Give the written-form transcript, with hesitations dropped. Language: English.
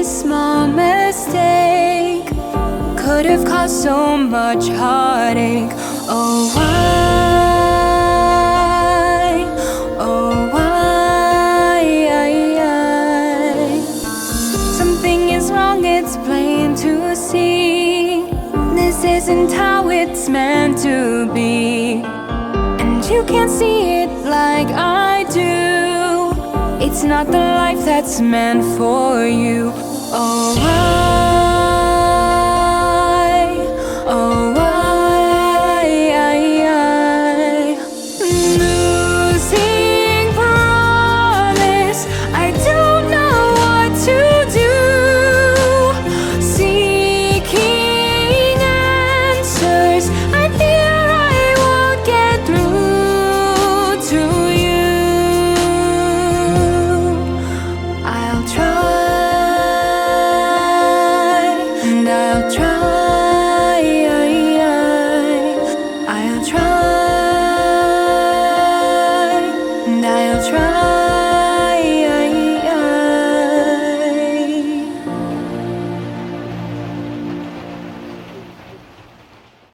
small mistake could have caused so much heartache. Oh, why? Oh, why? Something is wrong, it's plain to see. This isn't how it's meant to be, and you can't see it like I do. It's not the life that's meant for you. Oh, why? Oh, why? Losing promise, I don't know what to do. Seeking answers, I fear I won't get through to you. I'll try, and I'll try. I'll try, and I'll try.